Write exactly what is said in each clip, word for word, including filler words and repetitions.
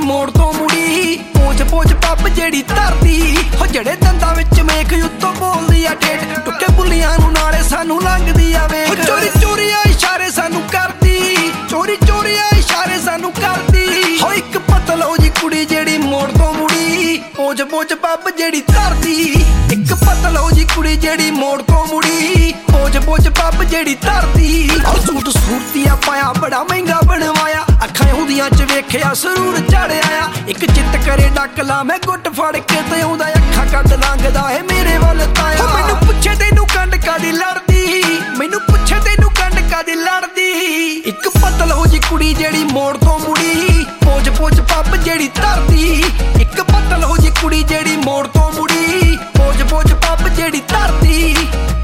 ਮੋੜ ਤੋਂ ਮੁੜੀ ਪੋਚ ਪੋਚ ਪੱਪ ਜਿਹੜੀ ਧਰਦੀ ਹੋ ਜਿਹੜੇ ਦੰਦਾਂ ਵਿੱਚ ਮੇਖ ਉੱਤੋਂ ਬੋਲਦੀ ਆ ਠੇਠ ਟੁੱਕੇ ਬੁੱਲੀਆਂ ਨੂੰ ਨਾਲੇ ਸਾਨੂੰ ਲੰਘਦੀ ਆ ਵੇਖ ਚੋਰੀ ਚੋਰੀਆਂ ਇਸ਼ਾਰੇ ਸਾਨੂੰ ਕਰਦੀ ਚੋਰੀ ਚੋਰੀਆਂ ਇਸ਼ਾਰੇ ਸਾਨੂੰ ਕਰਦੀ ਹੋ ਇੱਕ ਪਤਲੋ ਜੀ ਕੁੜੀ ਜਿਹੜੀ ਮੋੜ ਤੋਂ ਮੁੜੀ ਪੋਚ ਪੋਚ ਪੱਪ ਜਿਹੜੀ ਧਰਦੀ ਇੱਕ ਪਤਲੋ ਜੀ ਕੁੜੀ ਜਿਹੜੀ ਮੋੜ ਤੋਂ ਮੁੜੀ ਪੋਚ ਪੋਚ ਪੱਪ ਜਿਹੜੀ ਧਰਦੀ ਸੂਟ ਸੂਰਤੀਆ ਪਾਇਆ ਬੜਾ ਮਹਿੰਗਾ ਬਣਵਾਇਆ ਅੱਖਾਂ ਉਹਦੀਆਂ ਚ ਵੇਖਿਆ ਸਰੂਰ ਚੜਿਆ ਇੱਕ ਚਿੱਤ ਕਰੇ ਡੱਕ ਲਾ ਮੈਂ ਗੁੱਟ ਫੜ ਕੇ ਤੇ ਆਉਂਦਾ ਅੱਖਾਂ ਕੱਢ ਲੰਘਦਾ ਏ ਮੇਰੇ ਵੱਲ ਤਾਇਆ ਮੈਨੂੰ ਪੁੱਛੇ ਤੈਨੂੰ ਕੰਡ ਕਾਦੀ ਲੜਦੀ ਮੈਨੂੰ ਪੁੱਛੇ ਤੈਨੂੰ ਕੰਡ ਕਾਦੀ ਲੜਦੀ ਇੱਕ ਪਤਲੋ ਜੀ ਕੁੜੀ ਜਿਹੜੀ ਮੋੜ ਤੋਂ ਮੁੜੀ ਪੋਚ ਪੋਚ ਪੱਪ ਜਿਹੜੀ ਧਰਦੀ ਇੱਕ ਪਤਲੋ ਜੀ ਕੁੜੀ ਜਿਹੜੀ ਮੋੜ ਤੋਂ ਮੁੜੀ ਪੋਚ ਪੋਚ ਪੱਪ ਜਿਹੜੀ ਧਰਦੀ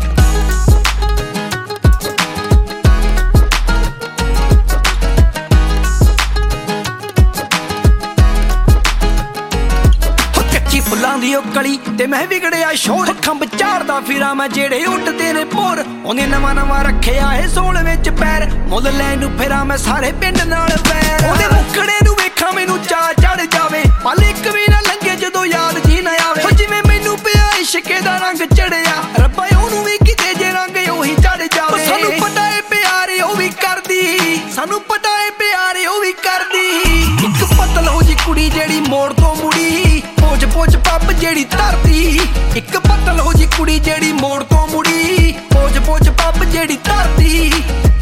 ਫੁੱਲਾਂ ਦੀ ਉਹ ਕਲੀ ਤੇ ਮੈਂ ਵਿਗੜਿਆ ਸ਼ੋਰ ਖੰਭ ਝਾੜਦਾ ਫਿਰਾਂ ਮੈਂ ਜਿਹੜੇ ਉੱਡਦੇ ਨੇ ਭੋਰ ਉਹਨੇ ਨਵਾਂ ਨਵਾਂ ਰੱਖਿਆ ਏ ਸੋਲ ਵਿੱਚ ਪੈਰ ਮੁੱਲ ਲੈਣ ਨੂੰ ਫਿਰਾਂ ਮੈਂ ਸਾਰੇ ਪਿੰਡ ਨਾਲ ਵੈਰ ਉਹਦੇ ਮੁੱਕੜੇ ਨੂੰ ਵੇਖਾਂ ਮੈਨੂੰ ਚਾਅ ਚੜ ਜਾਵੇ ਪਲ ਇੱਕ ਵੀ ਨਾ ਲੰਘੇ ਜਦੋਂ ਯਾਦ ਜੀ ਨਾ ਆਵੇ ਹੋ ਜਿਵੇਂ ਮੈਨੂੰ ਪਿਆ ਇਸ਼ਕੇ ਦਾ ਰੰਗ ਚੜਿਆ ਰੱਬਾ ਉਹਨੂੰ ਵੀ ਕਿਤੇ ਜੇ ਰੰਗ ਉਹੀ ਚੜ ਜਾਵੇ ਸਾਨੂੰ ਪਤਾ ਏ ਪਿਆਰੇ ਉਹ ਵੀ ਕਰਦੀ ਸਾਨੂੰ ਪਤਾ ਏ ਪਿਆਰੇ ਉਹ ਵੀ ਕਰਦੀ ਇੱਕ ਪਤਲੋ ਜੀ ਕੁੜੀ ਜਿਹੜੀ ਮੋੜ ਤੋਂ ਮੁੜੀ ਪੋਚ ਪੋਚ ਪੱਪ ਜਿਹੜੀ ਧਰਦੀ ਇੱਕ ਪਤਲੋ ਜੀ ਕੁੜੀ ਜਿਹੜੀ ਮੋੜ ਤੋਂ ਮੁੜੀ ਪੋਚ ਪੋਚ ਪੱਪ ਜਿਹੜੀ ਧਰਦੀ